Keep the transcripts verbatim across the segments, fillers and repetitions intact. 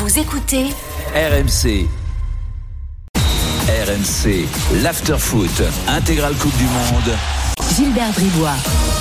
Vous écoutez R M C. R M C, l'after-foot, intégrale Coupe du Monde. Gilbert Bribois.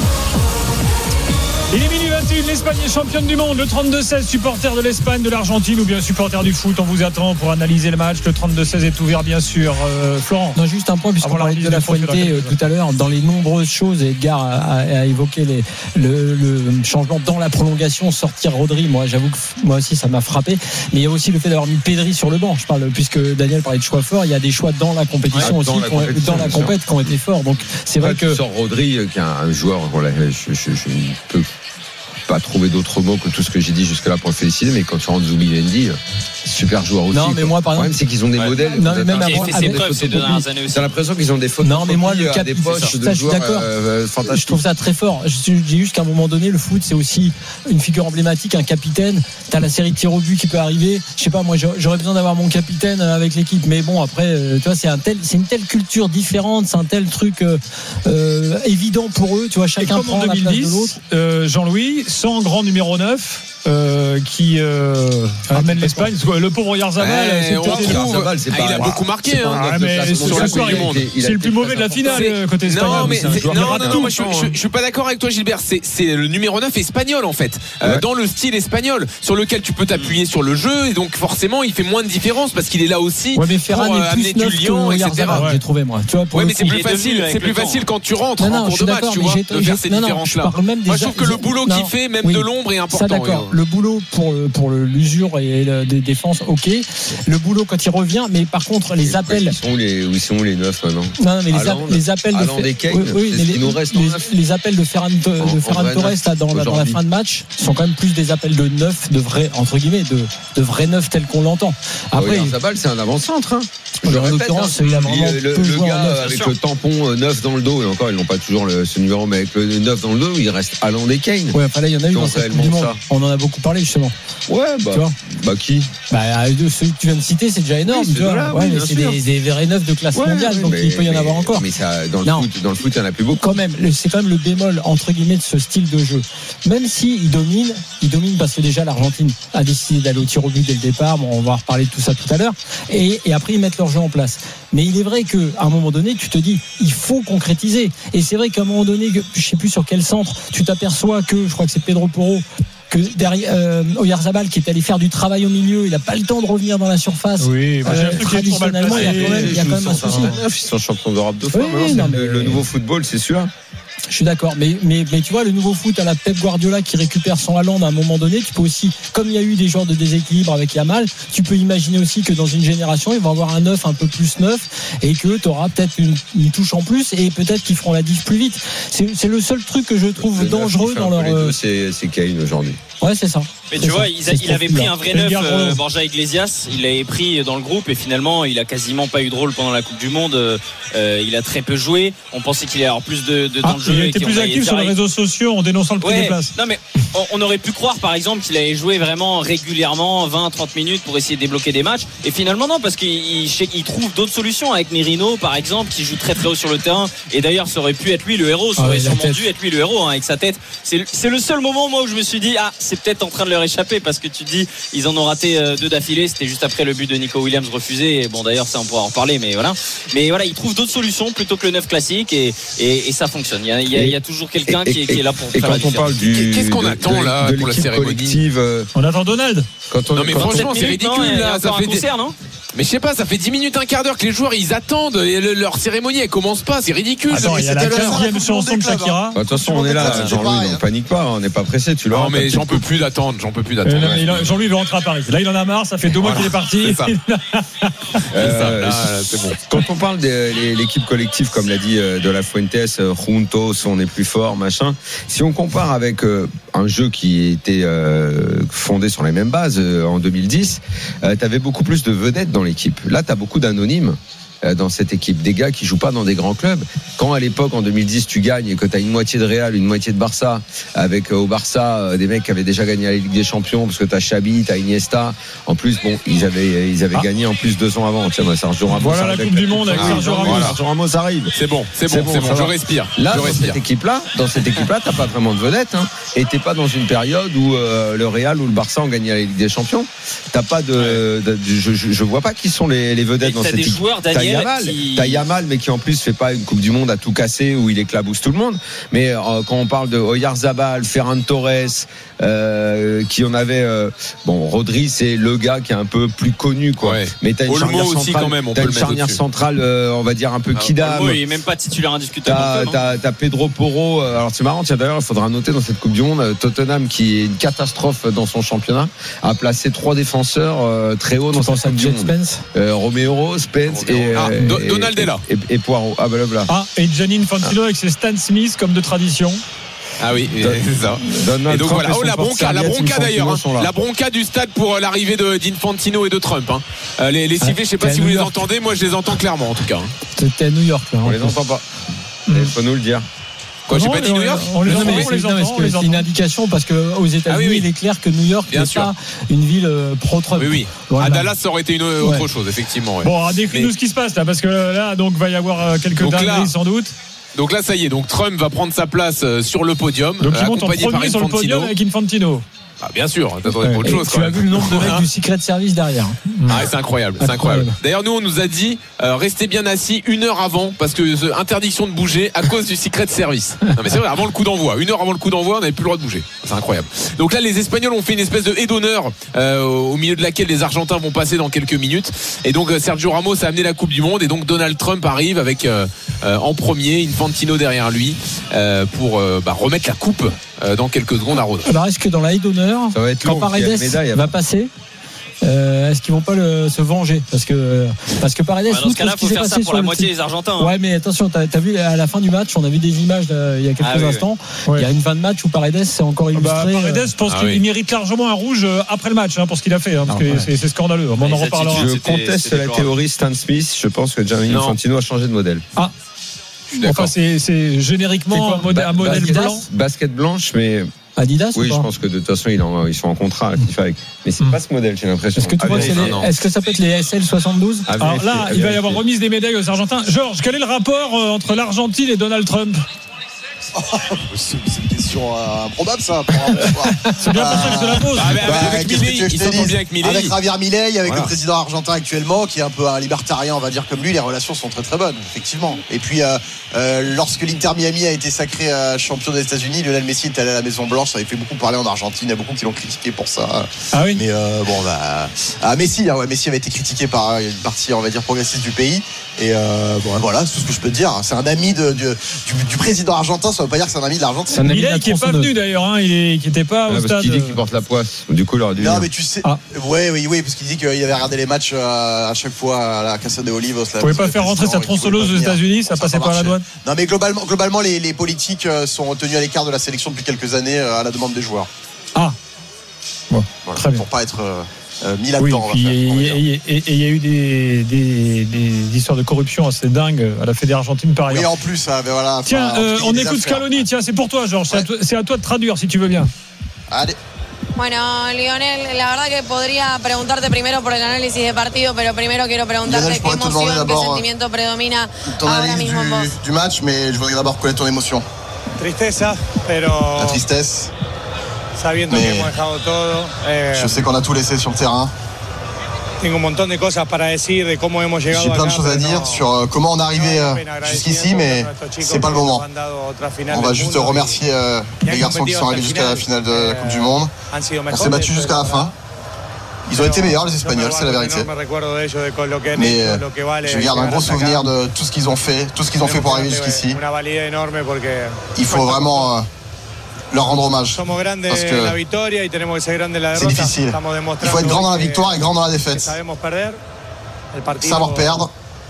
Il est minuit vingt et un, l'Espagne est championne du monde. Le trente-deux seize, supporter de l'Espagne, de l'Argentine ou bien supporter du foot. On vous attend pour analyser le match. Le trente-deux seize est ouvert, bien sûr. Euh, Florent. Non, juste un point, puisqu'on parlait de la Fuente euh, tout à l'heure. Dans les nombreuses choses, Edgar a, a, a évoqué les, le, le changement dans la prolongation, sortir Rodri. Moi, j'avoue que moi aussi, ça m'a frappé. Mais il y a aussi le fait d'avoir mis Pedri sur le banc. Je parle, puisque Daniel parlait de choix forts. Il y a des choix dans la compétition ouais, aussi, dans la compétition, dans la compète qui ont été forts. Donc, c'est vrai que. Tu sors Rodri, qui est un joueur, voilà, je, je, je ne peux pas trouver d'autres mots que tout ce que j'ai dit jusque-là pour le féliciter, mais quand tu rentres Zubimendi, super joueur aussi. Non, mais moi, par exemple, le problème, c'est qu'ils ont des ouais. modèles. Non, mais même avant, fait ses preuves ces deux dernières années aussi. T'as l'impression qu'ils ont des photos. Non, mais moi, le cap, des poches de ça, je suis joueurs d'accord. euh, fantastiques. Je trouve ça très fort. Je dis juste qu'à un moment donné, le foot, c'est aussi une figure emblématique, un capitaine. T'as la série de tirs au but qui peut arriver. Je sais pas, moi, j'aurais besoin d'avoir mon capitaine avec l'équipe. Mais bon, après, tu vois, c'est un tel, c'est une telle culture différente, c'est un tel truc euh, euh, évident pour eux. Tu vois, chacun prend la place de l'autre. Euh, Jean-Louis, sans grand numéro neuf. Euh, qui euh, ah, amène l'Espagne. Le pauvre Yarzabal, eh, c'est Yarzabal, c'est pas, il a pas, beaucoup marqué. Hein. Ah, mais sur le soir, c'est le plus mauvais de la finale côté espagnol. Non, mais non, non, non, moi je, je, je suis pas d'accord avec toi, Gilbert. C'est, c'est le numéro neuf espagnol en fait, ouais. euh, dans le style espagnol, sur lequel tu peux t'appuyer sur le jeu, et donc forcément il fait moins de différence parce qu'il est là aussi ouais, mais Ferran pour euh, amener du lion, et cetera. Ouais. J'ai trouvé moi. Tu vois, ouais, mais c'est plus facile. C'est plus facile quand tu rentres en cours de match, tu vois, de faire ces différences-là. Moi je trouve que le boulot qu'il fait, même de l'ombre, est important. Ça d'accord. Le boulot pour pour l'usure et la défense, ok. Le boulot quand il revient, mais par contre les appels. Ils sont les, où sont les neufs maintenant? Non, mais les, a, les appels Alland de et Kane, oui, oui, mais les, nous reste les, les appels de Ferran, de en, Ferran en Torres là, dans, la, dans la fin de match sont quand même plus des appels de neuf, de vrais entre guillemets, de, de vrais neufs tels qu'on l'entend. Après, ah oui, Zabal, c'est un avant-centre. Hein. Je en l'occurrence, il a vraiment le, le, le gars neuf, avec le tampon neuf dans le dos, et encore ils n'ont pas toujours le, ce numéro, mais avec le neuf dans le dos, il reste Alland et Kane. Ouais, enfin là il y en a eu dans cette Coupe du Monde. On en a beaucoup parlé justement. Ouais, bah, tu vois bah qui bah ceux que tu viens de citer, c'est déjà énorme, oui, tu vois. Là, ouais, oui, mais c'est des, des vrais neufs de classe ouais, mondiale, donc mais, il peut y en avoir encore. Mais ça, dans le non. foot, dans le foot, il y en a plus beaucoup. Quand même, c'est quand même le bémol entre guillemets de ce style de jeu. Même si il domine, il domine parce que déjà l'Argentine a décidé d'aller au tir au but dès le départ. Bon, on va reparler de tout ça tout à l'heure. Et, et après ils mettent leur jeu en place. Mais il est vrai qu'à un moment donné, tu te dis, il faut concrétiser. Et c'est vrai qu'à un moment donné, je sais plus sur quel centre, tu t'aperçois que, je crois que c'est Pedro Porro, que derrière euh, Oyarzabal qui est allé faire du travail au milieu, il n'a pas le temps de revenir dans la surface. Oui, bah, euh, traditionnellement, il y a quand même, il y a quand même un souci. Ils sont champions d'Europe deux fois. Oui, non, le, le nouveau football, c'est sûr. Je suis d'accord, mais, mais, mais tu vois, le nouveau foot à la Pep Guardiola qui récupère son Haaland à un moment donné, tu peux aussi, comme il y a eu des joueurs de déséquilibre avec Yamal, tu peux imaginer aussi que dans une génération, ils vont avoir un neuf un peu plus neuf et que tu auras peut-être une, une touche en plus et peut-être qu'ils feront la diff plus vite. C'est, c'est le seul truc que je trouve le dangereux dans leur. Deux, c'est, c'est Kane aujourd'hui. Ouais, c'est ça. Mais tu vois, il, il avait pris un vrai neuf, euh, Borja Iglesias, il l'avait pris dans le groupe et finalement, il a quasiment pas eu de rôle pendant la Coupe du Monde. Euh, il a très peu joué. On pensait qu'il allait avoir plus de, de temps ah, de jeu. Il était plus actif sur les réseaux sociaux en dénonçant le prix ouais, des places. Non mais on, on aurait pu croire par exemple qu'il allait jouer vraiment régulièrement vingt à trente minutes pour essayer de débloquer des matchs. Et finalement non, parce qu'il il, il trouve d'autres solutions avec Merino par exemple, qui joue très très haut sur le terrain. Et d'ailleurs, ça aurait pu être lui le héros. Ça ah, aurait sûrement dû être lui le héros hein, avec sa tête. C'est, c'est le seul moment moi où je me suis dit ah c'est peut-être en train de leur échapper parce que tu dis ils en ont raté deux d'affilée. C'était juste après le but de Nico Williams refusé. Et bon d'ailleurs ça on pourra en reparler, mais voilà. Mais voilà, ils trouvent d'autres solutions plutôt que le neuf classique et, et, et ça fonctionne. Il y a, il y a, il y a toujours quelqu'un qui est, qui est là pour et faire quand la différence. On parle du, Qu'est-ce qu'on de, attend de, là de pour la cérémonie collective, euh... On attend Donald. Quand on, non mais quand franchement on... c'est ridicule non, là. Ça fait un concert, des... hein. non mais je sais pas, ça fait dix minutes, un quart d'heure que les joueurs ils attendent et le, leur cérémonie elle commence pas, c'est ridicule. Attends, il y a la quinzième chanson de Shakira. De toute façon, on est là, Jean-Louis, on panique pas, on n'est pas pressé, tu l'as. Non mais j'en peux plus d'attendre, j'en peux plus d'attendre. Euh, Jean-Louis veut rentrer à Paris. Là, il en a marre, ça fait deux mois qu'il est parti. C'est ça. euh, là, c'est bon. Quand on parle de l'équipe collective, comme l'a dit De La Fuentes, Juntos, on est plus fort, machin. Si on compare avec un jeu qui était fondé sur les mêmes bases en deux mille dix, tu avais beaucoup plus de vedettes dans l'équipe. Là, tu as beaucoup d'anonymes. euh, dans cette équipe, des gars qui jouent pas dans des grands clubs. Quand à l'époque en deux mille dix tu gagnes et que tu as une moitié de Real, une moitié de Barça, avec euh, au Barça euh, des mecs qui avaient déjà gagné la Ligue des Champions, parce que tu as Xavi, tu as Iniesta. En plus, bon, ils avaient ils avaient ah. gagné en plus deux ans avant. Tiens, bah, Sergio Ramos. Voilà la Coupe du Monde avec Sergio Ramos. Voilà. Sergio Ramos arrive. C'est bon, c'est bon, c'est bon. C'est bon je respire. Là, je dans respire. cette équipe-là, dans cette équipe-là, t'as pas vraiment de vedette, hein, et t'es pas dans une période où euh, le Real ou le Barça ont gagné la Ligue des Champions. T'as pas de, ouais. de, de je, je, je vois pas qui sont les, les vedettes et dans cette équipe. Joueurs, Daniel, t'as Yamal, qui... t'as Yamal, mais qui en plus fait pas une Coupe du Monde à tout casser où il éclabousse tout le monde. Mais euh, quand on parle de Oyarzabal, Ferran Torres, euh, qui en avait, euh, bon, Rodri, c'est le gars qui est un peu plus connu, quoi. Ouais. Mais t'as une Olmo charnière aussi centrale, quand même, on t'as peut une le mettre charnière au-dessus. centrale, euh, on va dire un peu ah, kidam. Olmo, il est même pas titulaire indiscutable. T'as, t'as, t'as Pedro Porro. Alors c'est marrant, tiens, d'ailleurs, il faudra noter dans cette Coupe du Monde, Tottenham, qui est une catastrophe dans son championnat, a placé trois défenseurs euh, très haut dans cette Coupe du Monde. Euh, Romero, Spence Romero. et, ah, et, Do- Donald est là. Et, et, et Poirot. Ah, bah là, là. Ah, et Gianni Infantino ah. avec ses Stan Smith comme de tradition. Ah oui, Don, c'est ça. Donald et donc Trump voilà, oh la bronca, la bronca d'ailleurs, hein, la bronca du stade pour l'arrivée de d'Infantino et de Trump. Hein. Euh, les, les sifflets, je sais pas si vous les entendez, moi je les entends clairement en tout cas. C'était à New York là. On les entend pas. Il mmh. faut nous le dire. Quoi, j'ai pas dit New York. On les entend, mais on les entend, non, c'est une indication parce que aux États-Unis, ah oui, oui. il est clair que New York n'est pas une ville pro-Trump. Oui, oui. Voilà. À Dallas, ça aurait été une autre ouais. chose, effectivement. Ouais. Bon, décris-nous mais... ce qui se passe là, parce que là, donc, va y avoir quelques dingueries sans doute. Donc là, ça y est. Donc Trump va prendre sa place sur le podium. Donc il monte en premier sur le podium avec Infantino. Ah, bien sûr, t'attendais ouais. pas autre chose. Tu as vu le nombre de mecs du Secret Service derrière. Ah, ouais, c'est incroyable, c'est incroyable. D'ailleurs, nous, on nous a dit euh, restez bien assis une heure avant parce que euh, interdiction de bouger à cause du Secret Service. Non, mais c'est vrai, avant le coup d'envoi, une heure avant le coup d'envoi, on n'avait plus le droit de bouger. C'est incroyable. Donc là, les Espagnols ont fait une espèce de haie d'honneur euh, au milieu de laquelle les Argentins vont passer dans quelques minutes. Et donc euh, Sergio Ramos a amené la Coupe du Monde et donc Donald Trump arrive avec euh, euh, en premier Infantino derrière lui euh, pour euh, bah, remettre la coupe. Dans quelques secondes à Rodri. Alors est-ce que dans la haie d'honneur, quand Paredes va passer, euh, est-ce qu'ils vont pas le, se venger parce que parce que Paredes, ouais, dans ce cas-là, faut faire ça pour la moitié des Argentins. Hein. Ouais, mais attention, t'as, t'as vu à la fin du match, on a vu des images là, il y a quelques ah, oui, instants. Oui. Il y a une fin de match où Paredes c'est encore illustré. Bah, Paredes, je pense ah, qu'il oui. mérite largement un rouge après le match hein, pour ce qu'il a fait, hein, parce ah, que ouais. c'est, c'est scandaleux. On en reparlera. Je conteste la théorie Stan Smith. Je pense que Gianni Infantino a changé de modèle. Ah. Enfin, c'est, c'est génériquement c'est un modèle blanc. Basket blanche, mais. Adidas oui, ou pas je pense que de toute façon ils, en, ils sont en contrat à FIFA avec. Mais c'est mmh. pas ce modèle, j'ai l'impression. Est-ce que, tu vois que c'est les, est-ce que ça peut être les S L soixante-douze? Alors là, il va y avoir remise des médailles aux Argentins. Georges, quel est le rapport entre l'Argentine et Donald Trump? Oh, c'est une question euh, improbable ça. Pour c'est bien pour ça que je te la pose. Ah, avec, bah, avec Milei, il s'entend bien avec Milei. Avec Javier Milei, avec voilà. le président argentin actuellement, qui est un peu un libertarien, on va dire comme lui, les relations sont très très bonnes, effectivement. Et puis, euh, euh, lorsque l'Inter Miami a été sacré euh, champion des États-Unis, Lionel Messi est allé à la Maison Blanche, ça avait fait beaucoup parler en Argentine, il y a beaucoup qui l'ont critiqué pour ça. Ah oui. Mais euh, bon, bah, ah, Messi, hein, ouais, Messi avait été critiqué par une partie, on va dire, progressiste du pays. Et euh, bon, voilà, c'est tout ce que je peux te dire. C'est un ami de, de, du, du président argentin, ça veut pas dire que c'est un ami de l'Argentine. Il est qui est pas venu d'ailleurs, hein, il est, qui était pas au ah, stade. Parce qu'il dit qu'il porte la poisse. Du coup, il aurait dû. Non, mais tu sais. Ah. Ouais, oui, oui, parce qu'il dit qu'il avait regardé les matchs à, à chaque fois à la Casa de Olivos. Vous pouvez pas faire rentrer sa tronçonneuse aux États-Unis, ça passait pas à la douane. Non, mais globalement, globalement, les, les politiques sont tenus à l'écart de la sélection depuis quelques années à la demande des joueurs. Ah. Bon, voilà, très bien. Pour pas être. Euh, mis là-dedans. Oui, et il y a eu des, des, des histoires de corruption assez dingues à la Fédération argentine par ailleurs. Oui, en plus, hein, voilà. Tiens, euh, on écoute Scaloni. Tiens, c'est pour toi, Georges. Ouais. C'est, c'est à toi de traduire si tu veux bien. Allez. Bueno, Lionel, la verdad que podría preguntarte primero por el análisis de partido, pero primero quiero preguntarte Lionel, qué emoción, qué sentimiento predomina ahora mismo en vos. Du match, mais je voudrais d'abord connaître ton émotion. Tristeza, pero. La tristesse. Sabiendo que hemos dejado todo. Eh, je sais qu'on a tout laissé sur le terrain. Tengo un montón de cosas para decir de cómo hemos llegado. J'ai plein de choses à dire sur comment on est arrivé jusqu'ici, mais c'est pas le moment. On va juste remercier euh, les garçons qui sont arrivés jusqu'à la finale de la Coupe du Monde. On s'est battu jusqu'à la fin. Ils ont été meilleurs, les Espagnols, c'est la vérité. Mais euh, je garde un gros souvenir de tout ce qu'ils ont fait, tout ce qu'ils ont fait pour arriver jusqu'ici. Il faut vraiment. Euh, leur rendre hommage parce que c'est difficile. Il faut être grand dans la victoire et grand dans la défaite. Savoir perdre.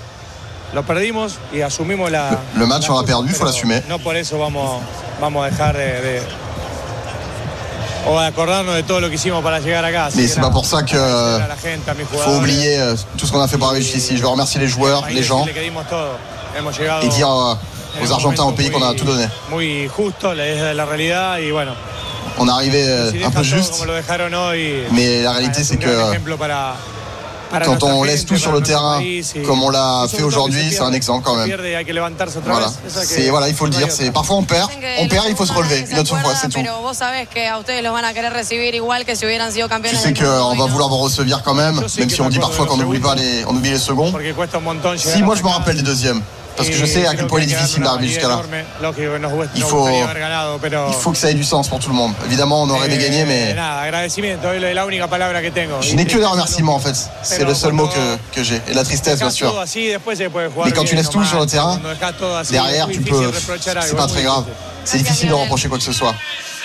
Le match on l'a perdu, il faut l'assumer. Mais c'est pas pour ça que euh, faut oublier euh, tout ce qu'on a fait pour arriver jusqu'ici. Je veux remercier les joueurs, les gens, et dire euh, aux Argentins, au pays, qu'on a tout donné. On est arrivé euh, un peu juste, mais la réalité c'est que euh, quand on laisse tout sur le terrain comme on l'a fait aujourd'hui, c'est un exemple quand même. Voilà, c'est, voilà, il faut le dire. C'est, parfois on perd, on perd, il faut se relever une autre fois, c'est tout. Tu sais qu'on va vouloir vous recevoir quand même, même si on dit parfois qu'on n'oublie pas les, on oublie les seconds. Si, moi je me rappelle des deuxièmes. Parce que je sais à quel point il est difficile d'arriver jusqu'à là. Il faut, il faut que ça ait du sens pour tout le monde. Évidemment, on aurait aimé gagner, mais je n'ai que des remerciements en fait. C'est le seul mot que, que j'ai. Et la tristesse, bien sûr. Mais quand tu laisses tout sur le terrain, derrière, tu peux. C'est pas très grave. C'est difficile de reprocher quoi que ce soit.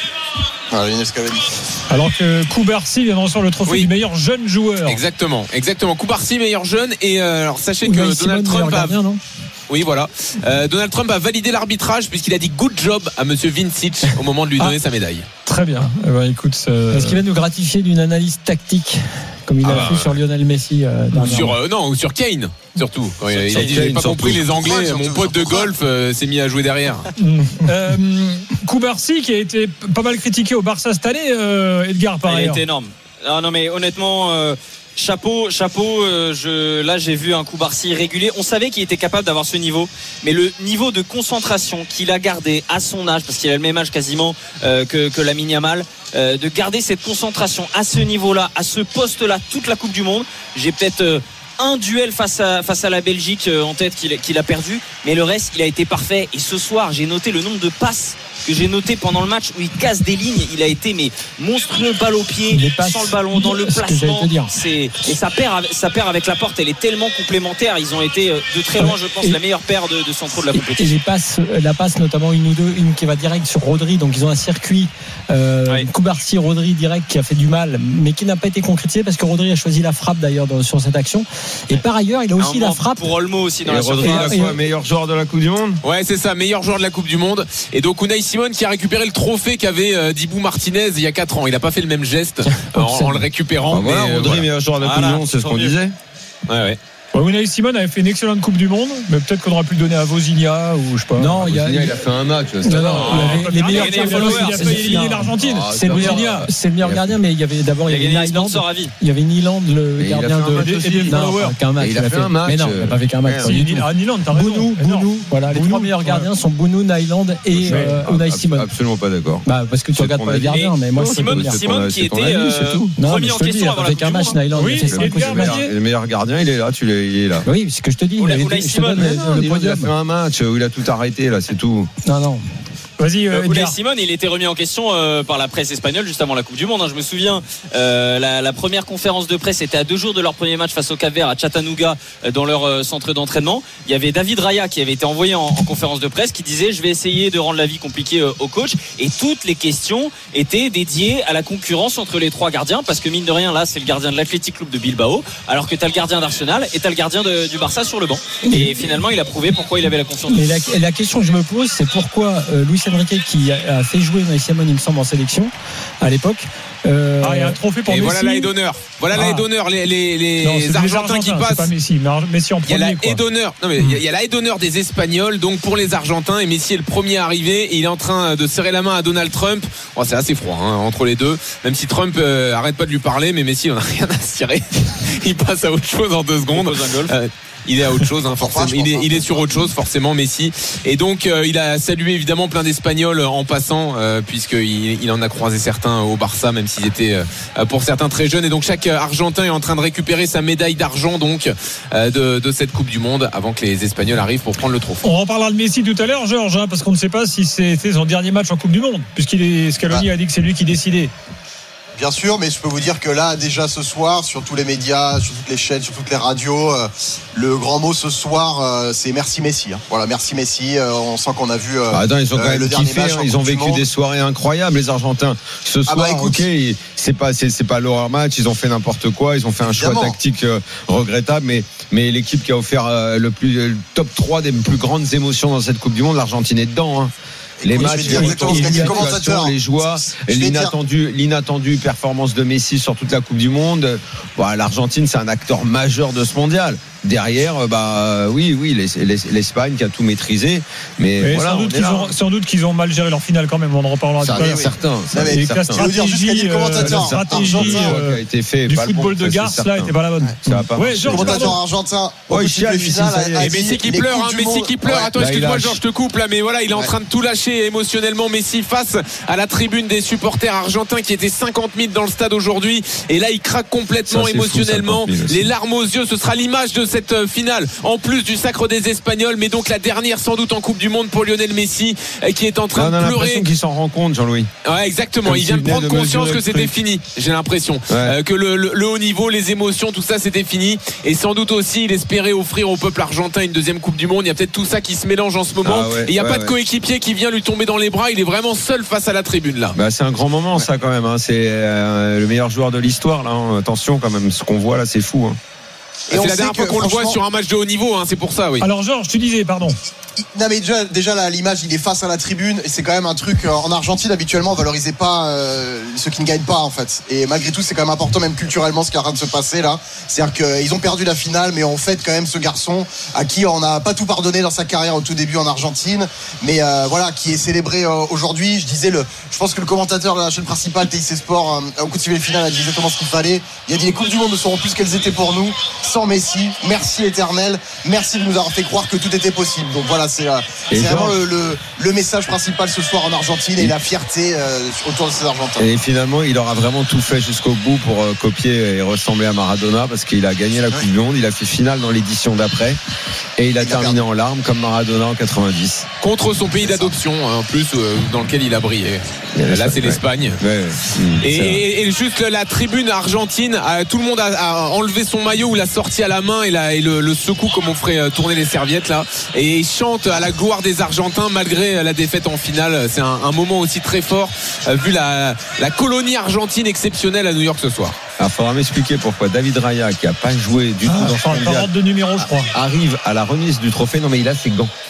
Voilà, Lionel Scavelli. Alors que Koubarsi vient de recevoir le trophée oui. du meilleur jeune joueur. Exactement, exactement. Koubarsi, meilleur jeune. Et euh, alors sachez que Donald Trump a. Gardien, non Oui, voilà. Euh, Donald Trump a validé l'arbitrage puisqu'il a dit good job à monsieur Vincic au moment de lui donner ah, sa médaille. Très bien. Eh ben, écoute, euh... est-ce qu'il va nous gratifier d'une analyse tactique comme il ah a bah, fait sur Lionel Messi euh, ou sur euh, non ou sur Kane surtout. Quand il, il a dit j'ai pas compris les Anglais. Ouais, mon pote de golf euh, s'est mis à jouer derrière. euh, Koubarsi qui a été pas mal critiqué au Barça cette année, euh, Edgar par ailleurs. Il a été énorme. Non, non mais honnêtement. Euh... Chapeau, chapeau. Euh, je, là, j'ai vu un Koubarsi régulier. On savait qu'il était capable d'avoir ce niveau, mais le niveau de concentration qu'il a gardé à son âge, parce qu'il a le même âge quasiment euh, que, que Lamine Yamal, euh, de garder cette concentration à ce niveau-là, à ce poste-là, toute la Coupe du Monde. J'ai peut-être euh, un duel face à face à la Belgique euh, en tête qu'il, qu'il a perdu, mais le reste, il a été parfait. Et ce soir, j'ai noté le nombre de passes que j'ai noté pendant le match où il casse des lignes. Il a été mais monstrueux, balle au pied, sans le ballon, dans le placement. C'est, et sa paire, sa paire avec la porte, elle est tellement complémentaire. Ils ont été de très loin, je pense, et, la meilleure paire de, de centraux de la compétition. Et les passes, la passe notamment une ou deux, une qui va direct sur Rodri. Donc ils ont un circuit euh, ouais. Koubarsi, Rodri direct qui a fait du mal, mais qui n'a pas été concrétisé parce que Rodri a choisi la frappe d'ailleurs dans, sur cette action. Et par ailleurs, il a aussi la frappe pour Olmo aussi dans et la Rodri, la fois, meilleur joueur de la Coupe du Monde. Ouais, c'est ça, meilleur joueur de la Coupe du Monde. Et donc Unai Simon qui a récupéré le trophée qu'avait euh, Dibou Martinez il y a quatre ans. Il n'a pas fait le même geste en, en le récupérant. Ah, voilà, mais, Rodri, euh, voilà. meilleur joueur de la Coupe du Monde, c'est ce qu'on disait. Ouais, ouais. Unai Simon avait fait une excellente Coupe du Monde, mais peut-être qu'on aurait pu le donner à Vozinha ou je sais pas. Non, il a, il a fait un match. Non, non, oh, les meilleurs gardiens. Il a failli éliminer l'Argentine. Oh, c'est, le meilleur, c'est le meilleur gardien, mais il y avait d'abord il y avait Nyland. Il y avait Nyland, le et gardien de. Non, qu'un match. Il a fait un match. Mais non, il n'a pas fait qu'un match. Ah, Nyland, t'as raison. Bounou, Bounou. Voilà, les trois meilleurs gardiens sont Bounou, Nyland et Unai Simon. Absolument pas d'accord. Bah parce que tu regardes pas les gardiens, mais moi Simon qui était remis en question avant la Coupe du Monde. Nyland. Le meilleur gardien, il est là. Tu il est là. Oui, c'est ce que je te dis. Unai Simon, il a fait un match où il a tout arrêté là, c'est tout. Non, non. Vas-y, euh, Unai Simon, il était remis en question euh, par la presse espagnole juste avant la Coupe du Monde. Hein. Je me souviens, euh, la, la première conférence de presse était à deux jours de leur premier match face au Cap-Vert à Chattanooga, euh, dans leur euh, centre d'entraînement. Il y avait David Raya qui avait été envoyé en, en conférence de presse, qui disait je vais essayer de rendre la vie compliquée euh, au coach. Et toutes les questions étaient dédiées à la concurrence entre les trois gardiens, parce que mine de rien, là, c'est le gardien de l'Athletic Club de Bilbao, alors que t'as le gardien d'Arsenal et t'as le gardien de, du Barça sur le banc. Et finalement, il a prouvé pourquoi il avait la confiance. Et la, et la question que je me pose, c'est pourquoi euh, Luis Enrique, qui a a fait jouer Unai Simon, il me semble, en sélection à l'époque. Euh, ah, il y a un trophée pour et Messi. Voilà la haie d'honneur. Voilà ah. la haie d'honneur. Les, les, les, non, les Argentins, Argentins qui passent. C'est pas Messi, mais Messi en premier. Il y a la haie d'honneur. Non, mais il y a la haie d'honneur des Espagnols, donc pour les Argentins. Et Messi est le premier arrivé. Et il est en train de serrer la main à Donald Trump. Oh, c'est assez froid hein, entre les deux. Même si Trump euh, arrête pas de lui parler, mais Messi, on a rien à cirer. Il passe à autre chose en deux secondes. Euh, il est à autre chose hein, forcément. Il est, il est sur autre chose forcément Messi. Et donc euh, il a salué évidemment plein d'Espagnols en passant euh, puisqu'il il en a croisé certains au Barça, même s'ils étaient euh, pour certains très jeunes. Et donc chaque Argentin est en train de récupérer sa médaille d'argent donc euh, de, de cette Coupe du Monde avant que les Espagnols arrivent pour prendre le trophée. On reparlera de Messi tout à l'heure, Georges, hein, parce qu'on ne sait pas si c'était son dernier match en Coupe du Monde, puisqu'il est Scaloni ah. a dit que c'est lui qui décidait. Bien sûr, mais je peux vous dire que là, déjà ce soir, sur tous les médias, sur toutes les chaînes, sur toutes les radios, euh, le grand mot ce soir, euh, c'est merci Messi. Hein. Voilà, merci Messi. Euh, on sent qu'on a vu. Euh, ah, attends, ils ont quand même euh, kiffé. Hein, ils ont vécu des soirées incroyables, les Argentins. Ce soir, ah bah, écoute, ok, c'est pas, c'est, c'est pas leur match. Ils ont fait n'importe quoi. Ils ont fait un évidemment. choix tactique euh, regrettable, mais mais l'équipe qui a offert euh, le plus le top trois des plus grandes émotions dans cette Coupe du Monde, l'Argentine est dedans. Hein. les oui, matchs, les, les, les joies, l'inattendu, l'inattendu performance de Messi sur toute la Coupe du Monde. Bon, l'Argentine, c'est un acteur majeur de ce mondial. Derrière, bah oui, oui, l'Espagne qui a tout maîtrisé, mais, mais voilà, sans, doute qu'ils ont, sans doute qu'ils ont mal géré leur finale quand même. On en reparlera tout à l'heure. Certains. Ça, et que la stratégie, euh, la stratégie euh, a été fait, du football bon, de Garce là était pas la bonne. Ouais, commentateur argentin. Ouais, il chiale, et Messi qui pleure, hein, Messi qui pleure. Attends, excuse-moi, Georges, je te coupe là, mais voilà, il est en train de tout lâcher émotionnellement. Messi face à la tribune des supporters argentins qui étaient cinquante mille dans le stade aujourd'hui, et là il craque complètement émotionnellement, les larmes aux yeux. Ce sera l'image de cette finale, en plus du sacre des Espagnols, mais donc la dernière sans doute en Coupe du Monde pour Lionel Messi, qui est en train non, de pleurer. Qu'il s'en rend compte, Jean-Louis. Ouais, exactement. Comme il vient de prendre de conscience que c'était fini. J'ai l'impression ouais. euh, que le, le, le haut niveau, les émotions, tout ça, c'était fini. Et sans doute aussi, il espérait offrir au peuple argentin une deuxième Coupe du Monde. Il y a peut-être tout ça qui se mélange en ce moment. Ah ouais, et il n'y a ouais, pas de ouais. coéquipier qui vient lui tomber dans les bras. Il est vraiment seul face à la tribune là. Bah, c'est un grand moment, ça quand même. Hein. C'est euh, le meilleur joueur de l'histoire là. Hein. Attention quand même, ce qu'on voit là, c'est fou. Hein. Et c'est la dernière fois qu'on le voit sur un match de haut niveau, hein, c'est pour ça, oui. Alors Georges, tu disais, pardon. Non mais déjà, déjà là, l'image, il est face à la tribune et c'est quand même un truc. En Argentine, habituellement, on valorisait pas euh, ceux qui ne gagnent pas en fait. Et malgré tout, c'est quand même important, même culturellement, ce qui est en train de se passer là. C'est-à-dire qu'ils ont perdu la finale, mais on fête quand même ce garçon à qui on n'a pas tout pardonné dans sa carrière au tout début en Argentine, mais euh, voilà, qui est célébré euh, aujourd'hui. Je disais le, je pense que le commentateur de la chaîne principale T I C Sport euh, au coup de fil finale a dit exactement ce qu'il fallait. Il a dit les coupes du monde ne seront plus ce qu'elles étaient pour nous sans Messi. Merci éternel, merci de nous avoir fait croire que tout était possible. Donc voilà, c'est, euh, c'est vraiment le, le, le message principal ce soir en Argentine et, et la fierté euh, autour de ces Argentins. Et finalement, il aura vraiment tout fait jusqu'au bout pour euh, copier et ressembler à Maradona, parce qu'il a gagné la Coupe du Monde, il a fait finale dans l'édition d'après et il a il terminé a en larmes comme Maradona en quatre-vingt-dix. Contre son pays d'adoption, en plus, euh, dans lequel il a brillé. Là, c'est l'Espagne. Ouais, ouais. Mmh, et, et juste la tribune argentine, euh, tout le monde a, a enlevé son maillot ou l'a sorti à la main et, la, et le, le secoue comme on ferait tourner les serviettes là. Et il chante à la gloire des Argentins malgré la défaite en finale. C'est un, un moment aussi très fort, euh, vu la, la colonie argentine exceptionnelle à New York ce soir. Il faudra m'expliquer pourquoi David Raya, qui n'a pas joué du ah, tout dans ce mondial, de numéro, je crois, arrive à la remise du trophée. Non mais il a ses gants.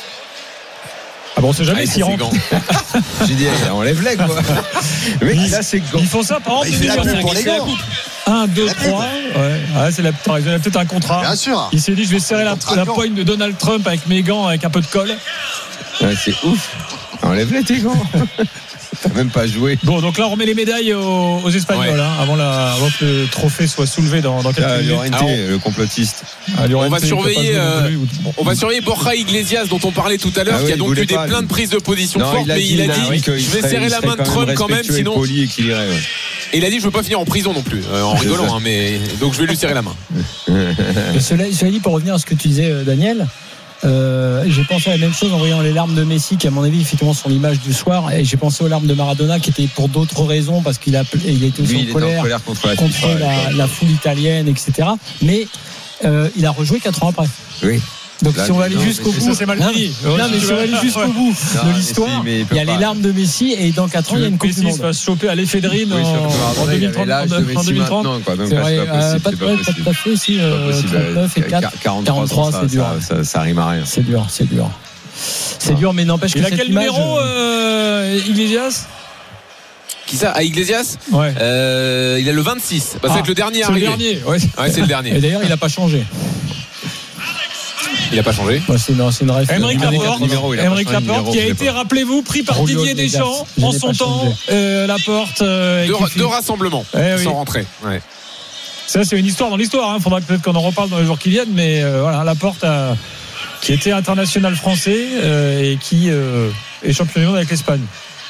Ah bon, on sait jamais ah, s'il rentre. J'ai dit, enlève-les quoi. Le mec, il a ses gants. Ils font ça par exemple. Bah, il fait pour les gants. un, deux, trois. Ouais, ouais, c'est la, il a peut-être un contrat. Bien sûr. Il s'est dit, je vais serrer la, la poigne de Donald Trump avec mes gants, avec un peu de colle. Ouais, c'est ouf. Enlève-les tes gants. T'as même pas joué. Bon, donc là on remet les médailles aux, aux Espagnols, ouais. hein, avant, la, avant que le trophée soit soulevé dans, dans quelques ah, minutes. Llorente, Alors, le complotiste. Ah, on va surveiller, euh, on va surveiller Borja Iglesias dont on parlait tout à l'heure, ah, qui oui, a donc eu des plein de prises de position non, fortes, mais il a dit, il a dit je vais serait, serrer la main de Trump quand même, sinon. Poli et, irait, ouais. et il a dit je veux pas finir en prison non plus, euh, en rigolant, hein, mais donc je vais lui serrer la main. Et cela, cela dit, pour revenir à ce que tu disais, Daniel. Euh, j'ai pensé à la même chose en voyant les larmes de Messi, qui à mon avis effectivement sont l'image du soir, et j'ai pensé aux larmes de Maradona qui étaient pour d'autres raisons, parce qu'il a, il était aussi Lui, en, colère, en colère contre la, contre la, la foule italienne, et cetera. Mais euh, il a rejoué quatre ans après. Oui. Donc là, si on va aller jusqu'au bout, ça, c'est mal fini. Non, non, mais si on va aller jusqu'au bout de l'histoire, non, il, il y a pas. Les larmes de Messi, et dans quatre ans il y a une Coupe du Monde. Messi va se choper à l'éphédrine oui, en, en deux mille trente. En deux mille trente. Non, quoi, même c'est pas, vrai, c'est pas possible. Pas, pas, pas tout à fait aussi. trente-neuf et quatre, quarante-trois, c'est dur. Ça, ça rime à rien. C'est dur, c'est dur. C'est dur, mais n'empêche que il cette a quel image, numéro, euh, Iglesias? Qui ça? À Iglesias? Ouais. Euh, il a le vingt-six. Bah, ça va être le dernier arrivé. C'est le dernier, ouais. Ouais, c'est le dernier. Et d'ailleurs, il n'a pas changé. Il n'a pas changé. Ouais, c'est, non, c'est une ref. Aymeric Laporte, Aymeric Laporte qui a été, rappelez-vous, pris par Julio Didier Deschamps en son temps. Euh, Laporte. Euh, deux, deux rassemblements eh, sans oui. rentrer. Ouais. Ça, c'est une histoire dans l'histoire. Il hein. faudra peut-être qu'on en reparle dans les jours qui viennent. Mais euh, voilà, Laporte a, qui était international français euh, et qui euh, est champion du monde avec l'Espagne.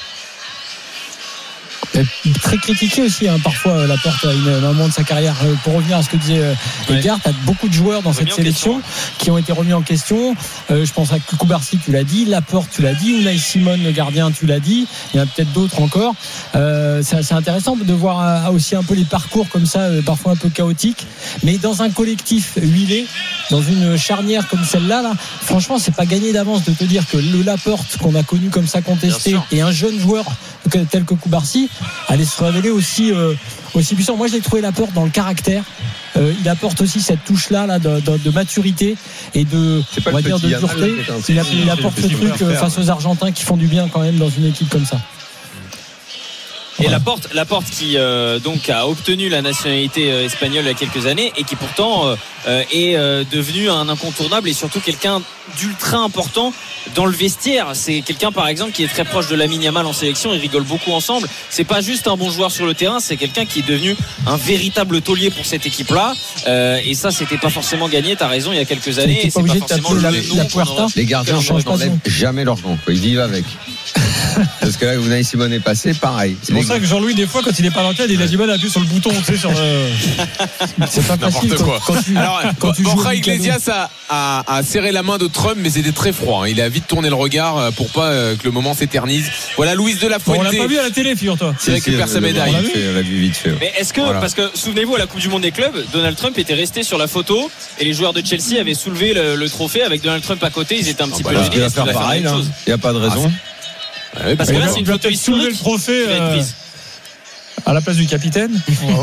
Très critiqué aussi hein, parfois Laporte à un moment de sa carrière. Pour revenir à ce que disait Edgar, ouais. tu as beaucoup de joueurs dans cette sélection qui ont été remis en question. euh, je pense à Koubarsi, tu l'as dit, Laporte, tu l'as dit, Unai Simon, le gardien, tu l'as dit, il y en a peut-être d'autres encore. euh, c'est, c'est intéressant de voir aussi un peu les parcours comme ça, parfois un peu chaotiques, mais dans un collectif huilé, dans une charnière comme celle-là là, franchement c'est pas gagné d'avance de te dire que le Laporte qu'on a connu comme ça contesté et un jeune joueur tel que Koubarsi allait se révéler aussi, euh, aussi puissant. Moi, je l'ai trouvé Laporte dans le caractère, euh, il apporte aussi cette touche là, là de, de, de maturité et de, on va dire, de dureté. Il, a, il apporte ce truc euh, face aux Argentins qui font du bien quand même dans une équipe comme ça. Et Laporte, Laporte qui euh, donc a obtenu la nationalité euh, espagnole il y a quelques années et qui pourtant euh, est euh, devenu un incontournable et surtout quelqu'un d'ultra important dans le vestiaire. C'est quelqu'un par exemple qui est très proche de Lamine Yamal en sélection. Ils rigolent beaucoup ensemble. C'est pas juste un bon joueur sur le terrain, c'est quelqu'un qui est devenu un véritable taulier pour cette équipe-là. Euh, et ça, c'était pas forcément gagné. T'as raison, il y a quelques années. Et c'est pas forcément le la, nom la Puerta. Les gardiens n'enlèvent jamais leur gant. Ils vivent avec. Parce que là, Unai Simon est passé, pareil. C'est pour ça que Jean-Louis, des fois, quand il est pas dans le cadre, il a du mal à appuyer sur le bouton, tu sais, sur le. C'est pas facile. N'importe quoi. Quand, quand tu, Alors, quand tu Borja Iglesias a, a, a serré la main de Trump, mais c'était très froid. Il a vite tourné le regard pour pas que le moment s'éternise. Voilà, Luis de la Fuente. On l'a pas vu à la télé, figure-toi. Qui récupère sa médaille. On l'a vu vite fait. Mais est-ce que, voilà. Parce que souvenez-vous, à la Coupe du Monde des clubs, Donald Trump était resté sur la photo et les joueurs de Chelsea avaient soulevé le, le trophée avec Donald Trump à côté. Ils étaient un petit ah peu bah, gênés. Il va faire pareil, il n'y a pas de raison. Ah, ouais, parce que là, c'est une photo historique. Le trophée euh, à la place du capitaine.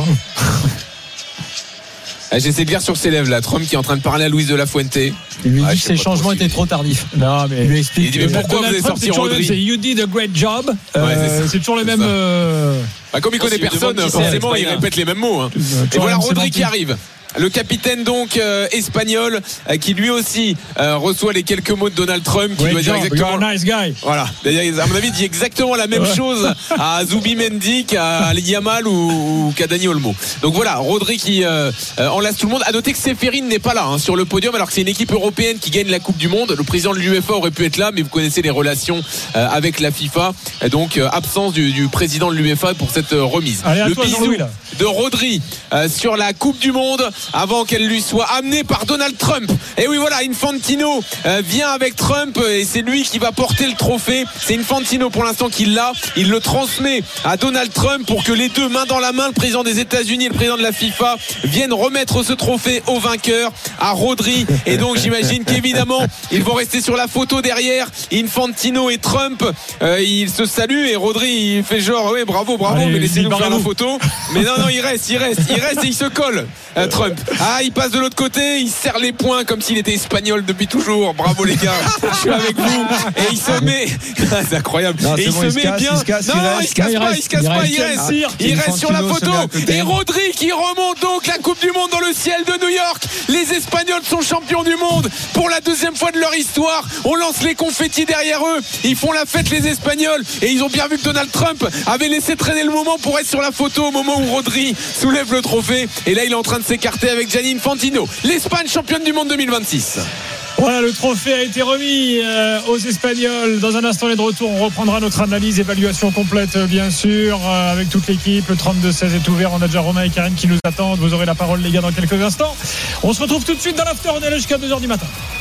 Ah, j'essaie de lire sur ses lèvres là, Trump qui est en train de parler à Luis de la Fuente. Il lui ah, dit que ses changements étaient trop tardifs. Non, mais il lui explique. Il dit, mais pourquoi vous avez sorti Rodri? C'est You did a great job. Ouais, euh, c'est, c'est toujours le même. Euh... Bah, comme il connaît personne, forcément, il répète les mêmes mots. Hein. Et voilà Rodri qui arrive. Le capitaine donc euh, espagnol euh, qui lui aussi euh, reçoit les quelques mots de Donald Trump qui Great doit dire job, exactement. you're a nice guy. Voilà. D'ailleurs, à mon avis, il dit exactement la même ouais. chose à Zubimendi qu'à Yamal ou, ou qu'à Dani Olmo. Donc voilà, Rodri qui euh, euh, enlace tout le monde. À noter que Séphérine n'est pas là hein, sur le podium alors que c'est une équipe européenne qui gagne la Coupe du Monde. Le président de l'UEFA aurait pu être là, mais vous connaissez les relations euh, avec la FIFA. Et donc euh, absence du, du président de l'UEFA pour cette euh, remise. Allez, à le toi, bisou de Rodri euh, sur la Coupe du Monde avant qu'elle lui soit amené par Donald Trump. Et oui voilà, Infantino euh, vient avec Trump et c'est lui qui va porter le trophée. C'est Infantino pour l'instant qui l'a. Il le transmet à Donald Trump pour que les deux, main dans la main, le président des États-Unis et le président de la FIFA, viennent remettre ce trophée au vainqueur, à Rodri. Et donc j'imagine qu'évidemment ils vont rester sur la photo derrière. Infantino et Trump, euh, ils se saluent et Rodri il fait genre oui bravo bravo. Allez, mais laissez-nous faire la photo. Mais non non il reste il reste il reste et il se colle euh, Trump. Ah il passe de l'autre côté, il serre les poings comme s'il était espagnol depuis toujours. Bravo les gars, je suis avec vous. Et il se met, c'est incroyable. Non, et il bon, se il met casse, bien. Il se casse, non, il se casse pas, il se casse pas, il reste. Il reste, il reste sur la photo. Et Rodri qui remonte donc la Coupe du Monde dans le ciel de New York. Les Espagnols sont champions du monde pour la deuxième fois de leur histoire. On lance les confettis derrière eux. Ils font la fête les Espagnols et ils ont bien vu que Donald Trump avait laissé traîner le moment pour être sur la photo au moment où Rodri soulève le trophée. Et là il est en train de s'écarter avec Gianni Infantino. L'Espagne championne du monde deux mille vingt-six. Voilà, le trophée a été remis euh, aux Espagnols. Dans un instant, on est de retour. On reprendra notre analyse, évaluation complète, bien sûr, euh, avec toute l'équipe. Le trente-deux seize est ouvert. On a déjà Romain et Karine qui nous attendent. Vous aurez la parole, les gars, dans quelques instants. On se retrouve tout de suite dans l'after. On est là jusqu'à deux heures du matin.